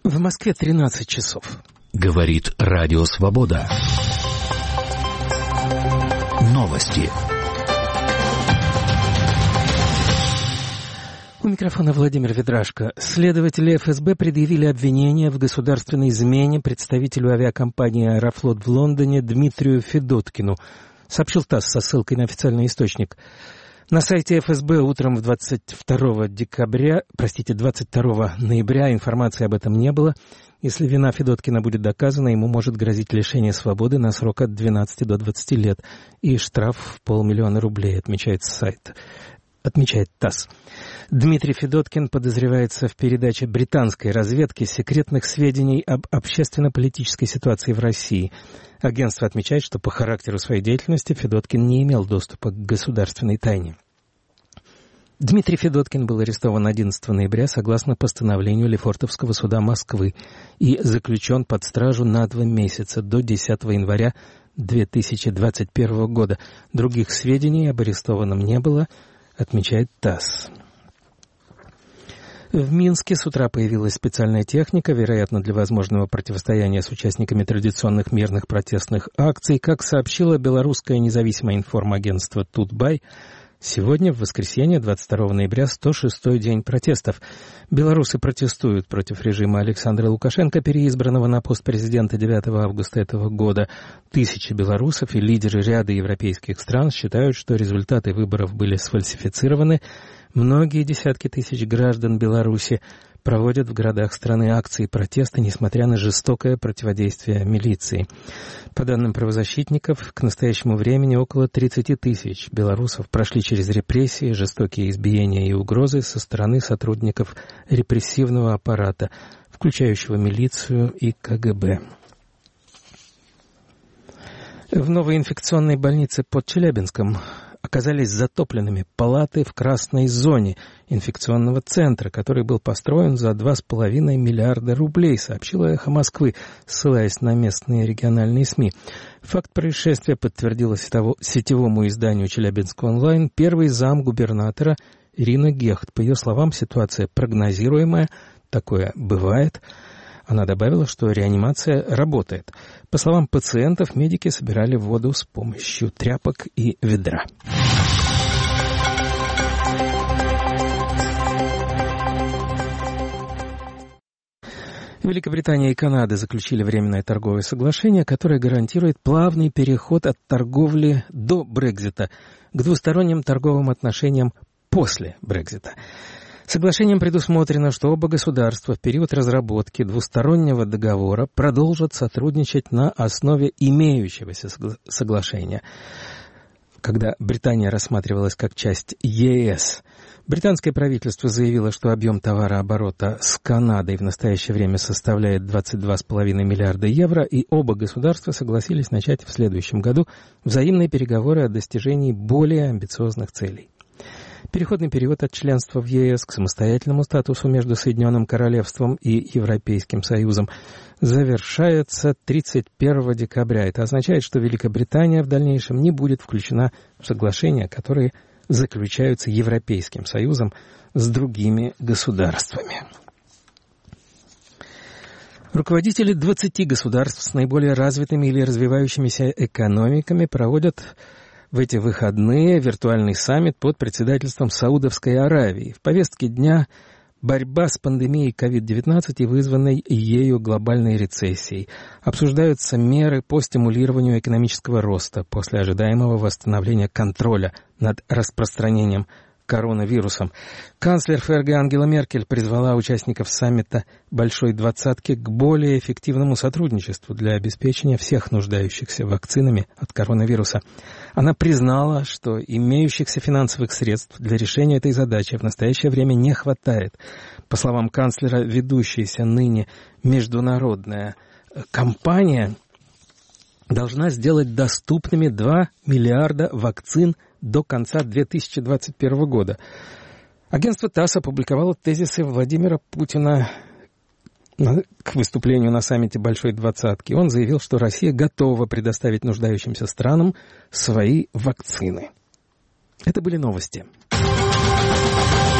В Москве 13 часов. Говорит Радио Свобода. Новости. У микрофона Владимир Ведрашко. Следователи ФСБ предъявили обвинение в государственной измене представителю авиакомпании «Аэрофлот» в Лондоне Дмитрию Федоткину, сообщил ТАСС со ссылкой на официальный источник. На сайте ФСБ утром 22 ноября информации об этом не было. Если вина Федоткина будет доказана, ему может грозить лишение свободы на срок от 12 до 20 лет и штраф в 500 000 рублей, отмечает ТАСС. Дмитрий Федоткин подозревается в передаче британской разведки секретных сведений об общественно-политической ситуации в России. Агентство отмечает, что по характеру своей деятельности Федоткин не имел доступа к государственной тайне. Дмитрий Федоткин был арестован 11 ноября согласно постановлению Лефортовского суда Москвы и заключен под стражу на 2 месяца до 10 января 2021 года. Других сведений об арестованном не было, отмечает ТАСС. В Минске с утра появилась специальная техника, вероятно, для возможного противостояния с участниками традиционных мирных протестных акций. Как сообщило белорусское независимое информагентство «Тутбай», сегодня, в воскресенье, 22 ноября, 106-й день протестов. Белорусы протестуют против режима Александра Лукашенко, переизбранного на пост президента 9 августа этого года. Тысячи белорусов и лидеры ряда европейских стран считают, что результаты выборов были сфальсифицированы. Многие десятки тысяч граждан Беларуси проводят в городах страны акции протеста, несмотря на жестокое противодействие милиции. По данным правозащитников, к настоящему времени около 30 тысяч белорусов прошли через репрессии, жестокие избиения и угрозы со стороны сотрудников репрессивного аппарата, включающего милицию и КГБ. В новой инфекционной больнице под Челябинском оказались затопленными палаты в красной зоне инфекционного центра, который был построен за 2,5 миллиарда рублей, сообщила «Эхо Москвы», ссылаясь на местные региональные СМИ. Факт происшествия подтвердила сетевому изданию «Челябинск онлайн» первый зам губернатора Ирина Гехт. По ее словам, ситуация прогнозируемая, такое бывает. Она добавила, что реанимация работает. По словам пациентов, медики собирали воду с помощью тряпок и ведра. Великобритания и Канада заключили временное торговое соглашение, которое гарантирует плавный переход от торговли до Брексита к двусторонним торговым отношениям после Брексита. Соглашением предусмотрено, что оба государства в период разработки двустороннего договора продолжат сотрудничать на основе имеющегося соглашения. Когда Британия рассматривалась как часть ЕС, британское правительство заявило, что объем товарооборота с Канадой в настоящее время составляет 22,5 миллиарда евро, и оба государства согласились начать в следующем году взаимные переговоры о достижении более амбициозных целей. Переходный период от членства в ЕС к самостоятельному статусу между Соединенным Королевством и Европейским Союзом завершается 31 декабря. Это означает, что Великобритания в дальнейшем не будет включена в соглашения, которые заключаются Европейским Союзом с другими государствами. Руководители 20 государств с наиболее развитыми или развивающимися экономиками проводят в эти выходные виртуальный саммит под председательством Саудовской Аравии. В повестке дня борьба с пандемией COVID-19 и вызванной ею глобальной рецессией. Обсуждаются меры по стимулированию экономического роста после ожидаемого восстановления контроля над распространением коронавирусом. Канцлер ФРГ Ангела Меркель призвала участников саммита «Большой двадцатки» к более эффективному сотрудничеству для обеспечения всех нуждающихся вакцинами от коронавируса. Она признала, что имеющихся финансовых средств для решения этой задачи в настоящее время не хватает. По словам канцлера, ведущаяся ныне международная кампания должна сделать доступными 2 миллиарда вакцин до конца 2021 года. Агентство ТАСС опубликовало тезисы Владимира Путина к выступлению на саммите Большой двадцатки. Он заявил, что Россия готова предоставить нуждающимся странам свои вакцины. Это были новости.